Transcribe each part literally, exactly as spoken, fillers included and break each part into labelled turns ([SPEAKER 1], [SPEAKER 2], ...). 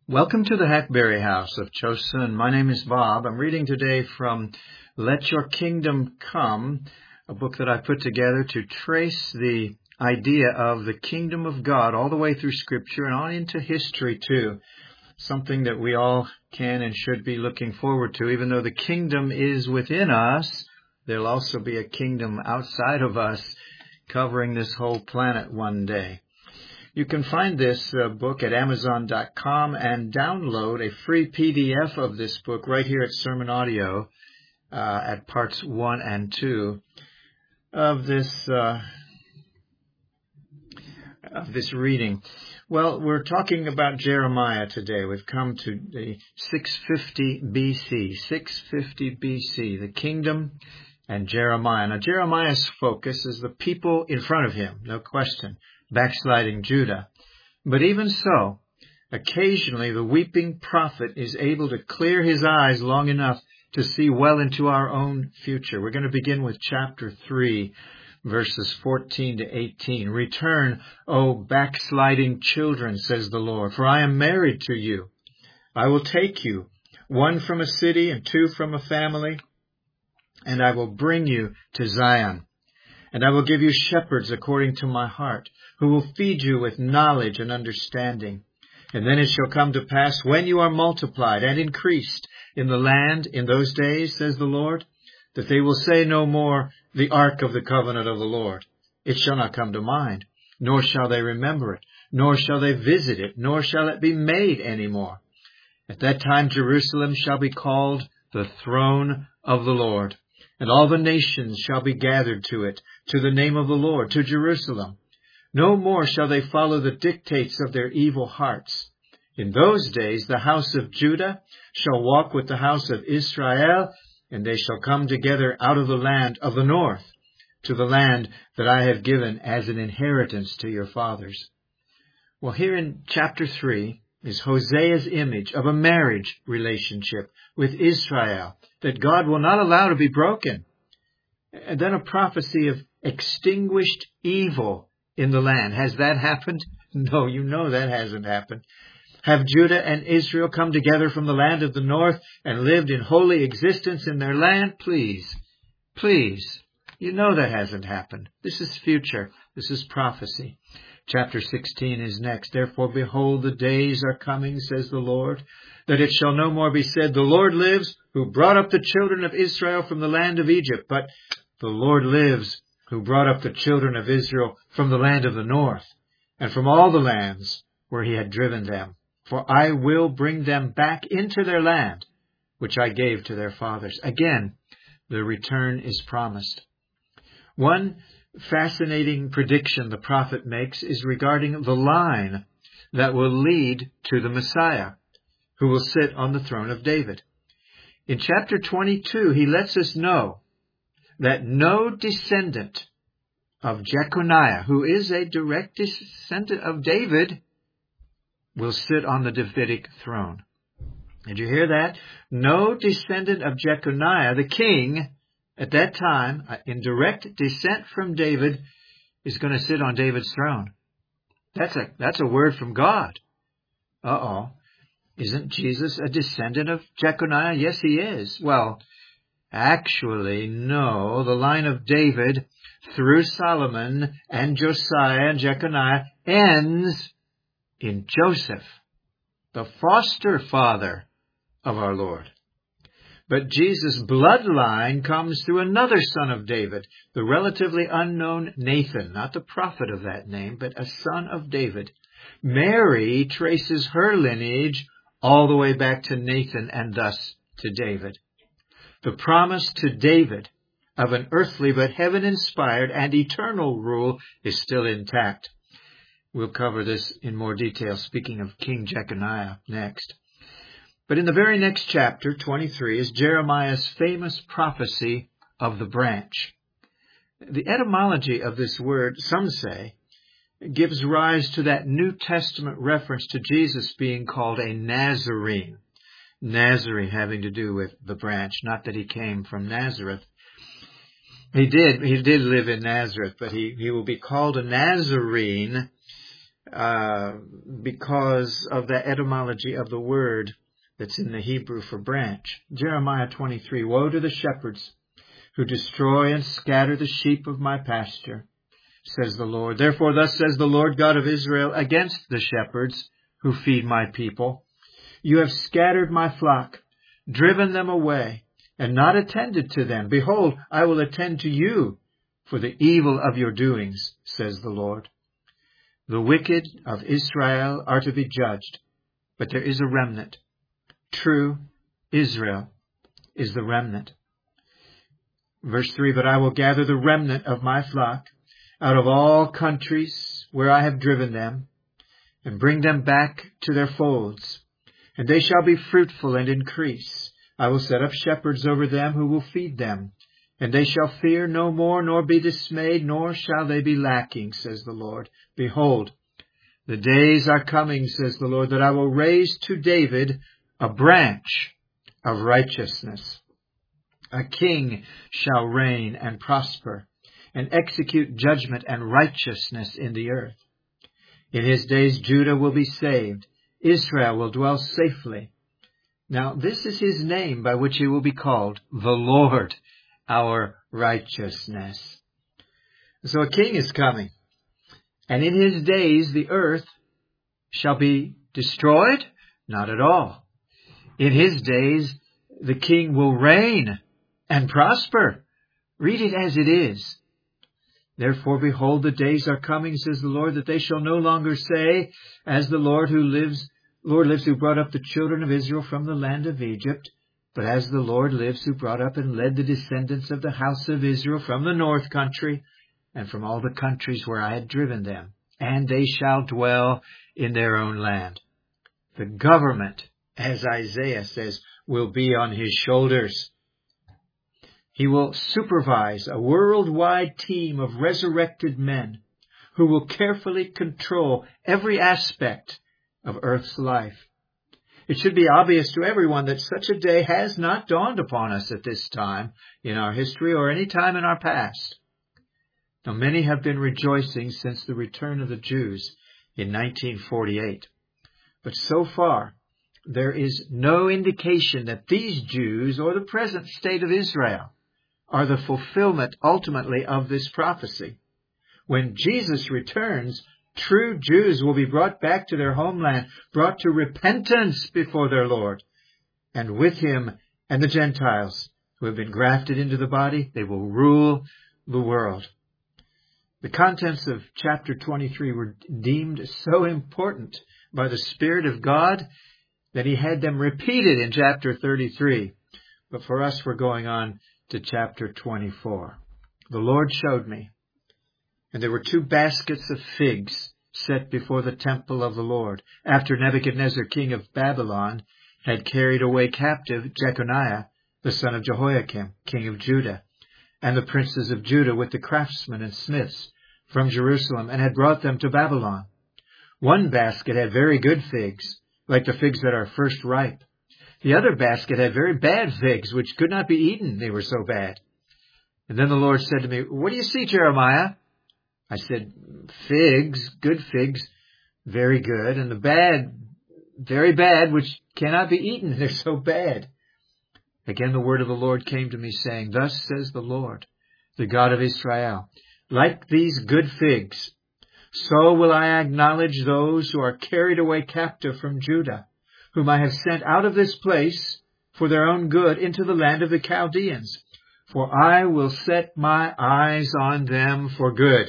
[SPEAKER 1] Welcome to the Hackberry House of Chosun. My name is Bob. I'm reading today from Let Your Kingdom Come, a book that I put together to trace the idea of the kingdom of God all the way through Scripture and on into history too. Something that we all can and should be looking forward to. Even though the kingdom is within us, there'll also be a kingdom outside of us covering this whole planet one day. You can find this uh, book at amazon dot com and download a free P D F of this book right here at Sermon Audio uh, at parts one and two of this uh, of this reading. Well, we're talking about Jeremiah today. We've come to the six fifty B C, six fifty B C, the kingdom and Jeremiah. Now, Jeremiah's focus is the people in front of him, no question. Backsliding Judah. But even so, occasionally the weeping prophet is able to clear his eyes long enough to see well into our own future. We're going to begin with chapter three, verses fourteen to eighteen. Return, O backsliding children, says the Lord, for I am married to you. I will take you, one from a city and two from a family, and I will bring you to Zion. And I will give you shepherds according to my heart, who will feed you with knowledge and understanding. And then it shall come to pass, when you are multiplied and increased in the land in those days, says the Lord, that they will say no more, the ark of the covenant of the Lord. It shall not come to mind, nor shall they remember it, nor shall they visit it, nor shall it be made any more. At that time Jerusalem shall be called the throne of the Lord, and all the nations shall be gathered to it, to the name of the Lord, to Jerusalem. No more shall they follow the dictates of their evil hearts. In those days the house of Judah shall walk with the house of Israel, and they shall come together out of the land of the north, to the land that I have given as an inheritance to your fathers. Well, here in chapter three is Hosea's image of a marriage relationship with Israel that God will not allow to be broken. And then a prophecy of extinguished evil in the land. Has that happened? No, you know that hasn't happened. Have Judah and Israel come together from the land of the north and lived in holy existence in their land? Please, please. You know that hasn't happened. This is future. This is prophecy. Chapter sixteen is next. Therefore, behold, the days are coming, says the Lord, that it shall no more be said, the Lord lives, who brought up the children of Israel from the land of Egypt, but the Lord lives, who brought up the children of Israel from the land of the north, and from all the lands where he had driven them. For I will bring them back into their land, which I gave to their fathers. Again, the return is promised. One fascinating prediction the prophet makes is regarding the line that will lead to the Messiah, who will sit on the throne of David. In chapter twenty-two, he lets us know that no descendant of Jeconiah, who is a direct descendant of David, will sit on the Davidic throne. Did you hear that? No descendant of Jeconiah, the king, at that time, in direct descent from David, is going to sit on David's throne. That's a, that's a word from God. Uh-oh. Isn't Jesus a descendant of Jeconiah? Yes, he is. Well, actually, no. The line of David through Solomon and Josiah and Jeconiah ends in Joseph, the foster father of our Lord. But Jesus' bloodline comes through another son of David, the relatively unknown Nathan, not the prophet of that name, but a son of David. Mary traces her lineage all the way back to Nathan and thus to David. The promise to David of an earthly but heaven-inspired and eternal rule is still intact. We'll cover this in more detail, speaking of King Jeconiah next. But in the very next chapter, twenty-three, is Jeremiah's famous prophecy of the branch. The etymology of this word, some say, gives rise to that New Testament reference to Jesus being called a Nazarene. Nazarene having to do with the branch, not that he came from Nazareth. He did, he did live in Nazareth, but he, he will be called a Nazarene uh, because of the etymology of the word that's in the Hebrew for branch. Jeremiah twenty-three, woe to the shepherds who destroy and scatter the sheep of my pasture, says the Lord. Therefore thus says the Lord God of Israel against the shepherds who feed my people. You have scattered my flock, driven them away, and not attended to them. Behold, I will attend to you for the evil of your doings, says the Lord. The wicked of Israel are to be judged, but there is a remnant. True, Israel is the remnant. Verse three, but I will gather the remnant of my flock out of all countries where I have driven them, and bring them back to their folds, and they shall be fruitful and increase. I will set up shepherds over them who will feed them, and they shall fear no more, nor be dismayed, nor shall they be lacking, says the Lord. Behold, the days are coming, says the Lord, that I will raise to David a branch of righteousness. A king shall reign and prosper, and execute judgment and righteousness in the earth. In his days Judah will be saved, Israel will dwell safely. Now this is his name by which he will be called, the Lord, our righteousness. So a king is coming, and in his days the earth shall be destroyed? Not at all. In his days the king will reign and prosper. Read it as it is. Therefore, behold, the days are coming, says the Lord, that they shall no longer say, as the Lord who lives, Lord lives, who brought up the children of Israel from the land of Egypt, but as the Lord lives, who brought up and led the descendants of the house of Israel from the north country, and from all the countries where I had driven them, and they shall dwell in their own land. The government, as Isaiah says, will be on his shoulders. He will supervise a worldwide team of resurrected men who will carefully control every aspect of earth's life. It should be obvious to everyone that such a day has not dawned upon us at this time in our history or any time in our past. Now, many have been rejoicing since the return of the Jews in nineteen forty-eight. But so far, there is no indication that these Jews or the present state of Israel are the fulfillment ultimately of this prophecy. When Jesus returns, true Jews will be brought back to their homeland, brought to repentance before their Lord. And with him and the Gentiles who have been grafted into the body, they will rule the world. The contents of chapter twenty-three were deemed so important by the Spirit of God that he had them repeated in chapter thirty-three. But for us, we're going on to chapter twenty-four. The Lord showed me, and there were two baskets of figs set before the temple of the Lord, after Nebuchadnezzar, king of Babylon, had carried away captive Jeconiah, the son of Jehoiakim, king of Judah, and the princes of Judah with the craftsmen and smiths from Jerusalem, and had brought them to Babylon. One basket had very good figs, like the figs that are first ripe. The other basket had very bad figs, which could not be eaten. They were so bad. And then the Lord said to me, what do you see, Jeremiah? I said, figs, good figs, very good, and the bad, very bad, which cannot be eaten. They're so bad. Again the word of the Lord came to me, saying, thus says the Lord, the God of Israel, like these good figs, so will I acknowledge those who are carried away captive from Judah, whom I have sent out of this place for their own good into the land of the Chaldeans. For I will set my eyes on them for good,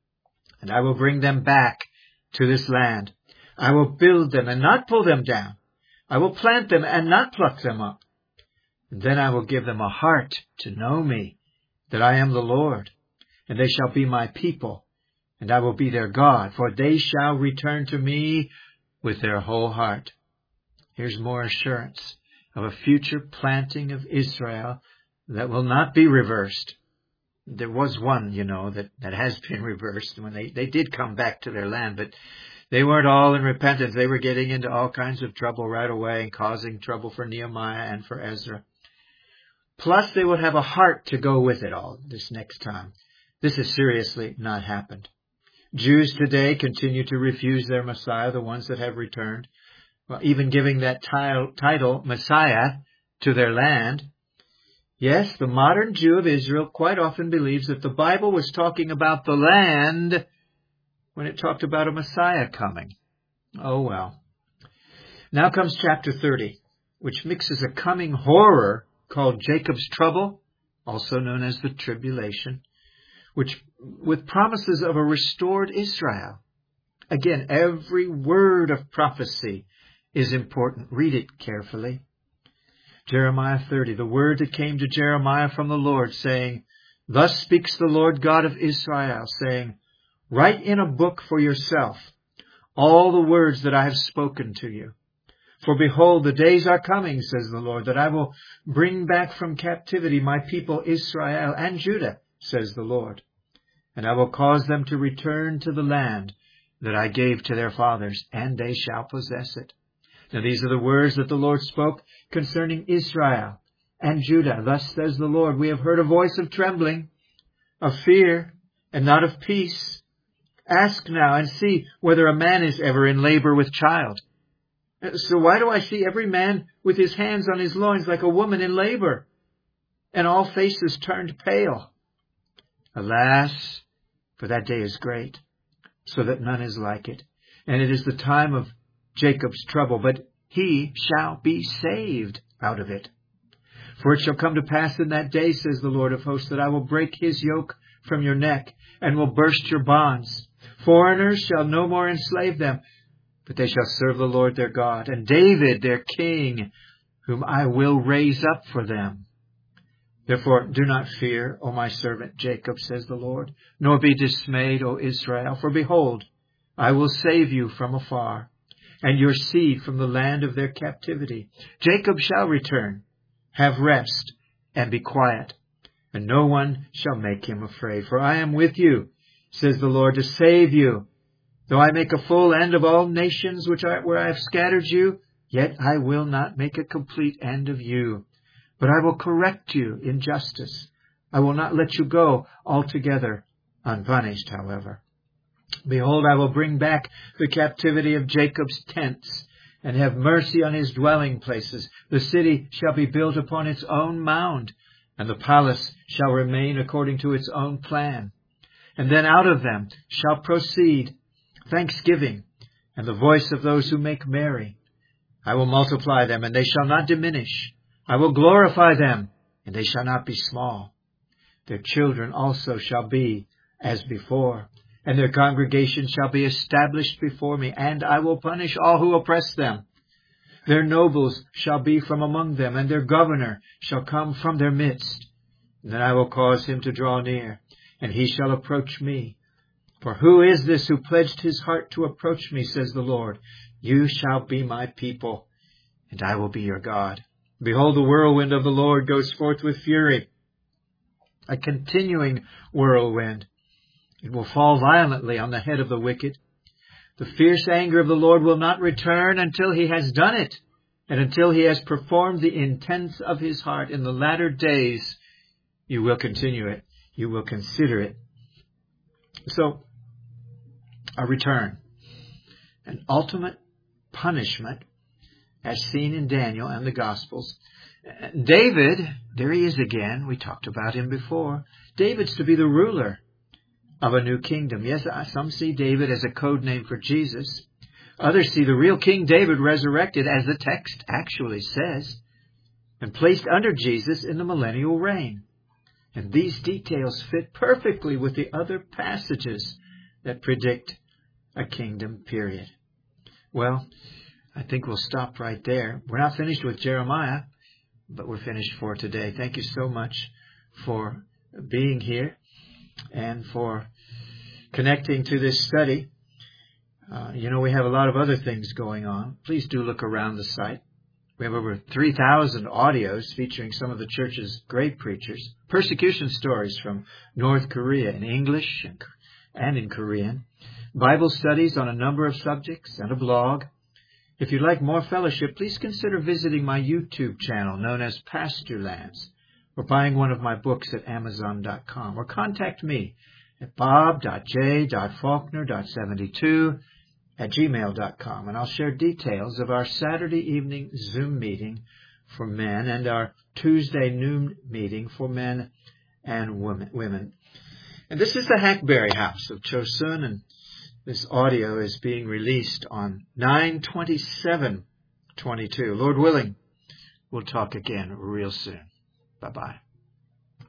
[SPEAKER 1] and I will bring them back to this land. I will build them and not pull them down. I will plant them and not pluck them up. And then I will give them a heart to know me, that I am the Lord, and they shall be my people, and I will be their God, for they shall return to me with their whole heart. Here's more assurance of a future planting of Israel that will not be reversed. There was one, you know, that, that has been reversed when they, they did come back to their land, but they weren't all in repentance. They were getting into all kinds of trouble right away and causing trouble for Nehemiah and for Ezra. Plus, they would have a heart to go with it all this next time. This has seriously not happened. Jews today continue to refuse their Messiah, the ones that have returned, well, even giving that title, Messiah, to their land. Yes, the modern Jew of Israel quite often believes that the Bible was talking about the land when it talked about a Messiah coming. Oh well. Now comes chapter thirty, which mixes a coming horror called Jacob's trouble, also known as the tribulation, which with promises of a restored Israel. Again, every word of prophecy is important. Read it carefully. Jeremiah thirty, the word that came to Jeremiah from the Lord, saying, Thus speaks the Lord God of Israel, saying, Write in a book for yourself all the words that I have spoken to you. For behold, the days are coming, says the Lord, that I will bring back from captivity my people Israel and Judah, says the Lord. And I will cause them to return to the land that I gave to their fathers, and they shall possess it. Now these are the words that the Lord spoke concerning Israel and Judah. Thus says the Lord, We have heard a voice of trembling, of fear, and not of peace. Ask now and see whether a man is ever in labor with child. So why do I see every man with his hands on his loins like a woman in labor, and all faces turned pale? Alas, for that day is great, so that none is like it. And it is the time of Jacob's trouble, but he shall be saved out of it. For it shall come to pass in that day, says the Lord of hosts, that I will break his yoke from your neck, and will burst your bonds. Foreigners shall no more enslave them, but they shall serve the Lord their God, and David their king, whom I will raise up for them. Therefore do not fear, O my servant Jacob, says the Lord, nor be dismayed, O Israel, for behold, I will save you from afar, and your seed from the land of their captivity. Jacob shall return, have rest, and be quiet, and no one shall make him afraid. For I am with you, says the Lord, to save you. Though I make a full end of all nations which I, where I have scattered you, yet I will not make a complete end of you. But I will correct you in justice. I will not let you go altogether unpunished, however. Behold, I will bring back the captivity of Jacob's tents, and have mercy on his dwelling places. The city shall be built upon its own mound, and the palace shall remain according to its own plan. And then out of them shall proceed thanksgiving, and the voice of those who make merry. I will multiply them, and they shall not diminish. I will glorify them, and they shall not be small. Their children also shall be as before, and their congregation shall be established before me, and I will punish all who oppress them. Their nobles shall be from among them, and their governor shall come from their midst. And then I will cause him to draw near, and he shall approach me. For who is this who pledged his heart to approach me, says the Lord? You shall be my people, and I will be your God. Behold, the whirlwind of the Lord goes forth with fury, a continuing whirlwind. It will fall violently on the head of the wicked. The fierce anger of the Lord will not return until he has done it, and until he has performed the intents of his heart. In the latter days, you will continue it. You will consider it. So, a return, an ultimate punishment, as seen in Daniel and the Gospels. David, there he is again. We talked about him before. David's to be the ruler of a new kingdom. Yes, some see David as a code name for Jesus. Others see the real King David resurrected, as the text actually says, and placed under Jesus in the millennial reign. And these details fit perfectly with the other passages that predict a kingdom period. Well, I think we'll stop right there. We're not finished with Jeremiah, but we're finished for today. Thank you so much for being here and for connecting to this study. Uh, you know, we have a lot of other things going on. Please do look around the site. We have over three thousand audios featuring some of the church's great preachers. Persecution stories from North Korea in English and in Korean. Bible studies on a number of subjects and a blog. If you'd like more fellowship, please consider visiting my YouTube channel known as Pastor Lance, or buying one of my books at amazon dot com, or contact me at bob dot j dot faulkner dot seventy-two at gmail dot com. And I'll share details of our Saturday evening Zoom meeting for men and our Tuesday noon meeting for men and women. And this is the Hackberry House of Chosun, and this audio is being released on nine twenty-seven twenty-two. Lord willing, we'll talk again real soon. Bye-bye.